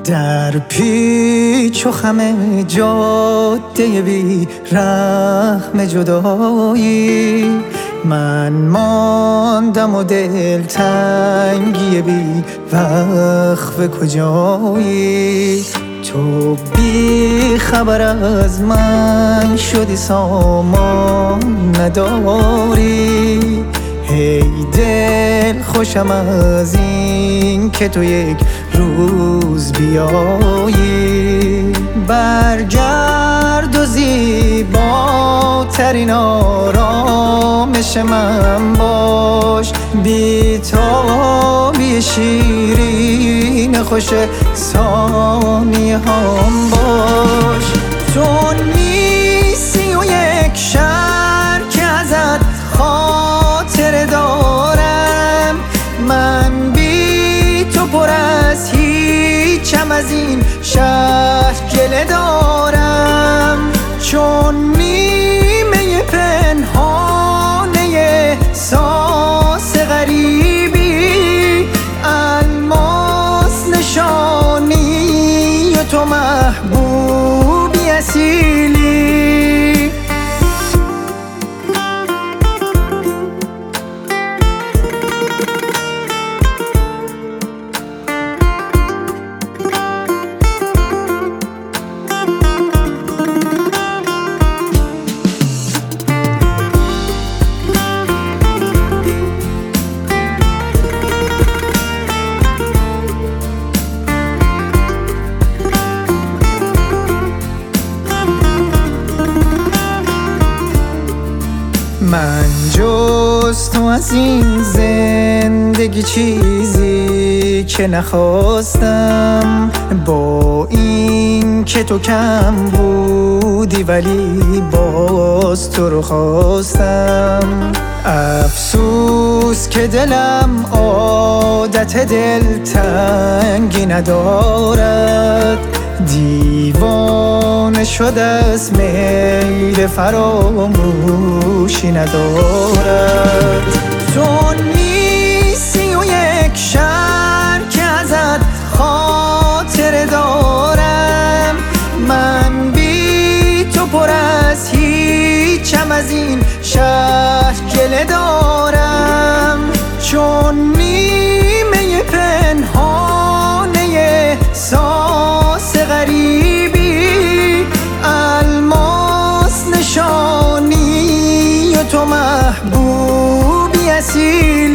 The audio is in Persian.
در پیچ و خم جاده بی رحم جدایی من ماندم و دلتنگی بی وقف کجایی. تو بی خبر از من شدی سامان نداری، هی دل خوشم از این که تو یک روز بیایی. برگرد و زیباترین آرامش من باش، بی تابی شیرین خوش ثانیه هم باش. تو نیستی و یک شهر که ازت خاطر دارم، من بی تو پر از هیچم از این شهر گله دارم. چون نیمه پنهانه احساس غریبی، الماس نشانی و تو محبوبی اصیلی. من جز تو از این زندگی چیزی که نخواستم، با این که تو کم بودی ولی باز تو رو خواستم. افسوس که دلم عادت دلتنگی ندارد، دیوانه شده از میل فراموشی ندارد. تو نیستی و یک شهر که ازت خاطر دارم، من بی تو پر از هیچم از این شهر گله دارم. چون نیمه پنهانه احساس غریبی، الماس نشانی و تو محبوبی اصیلی.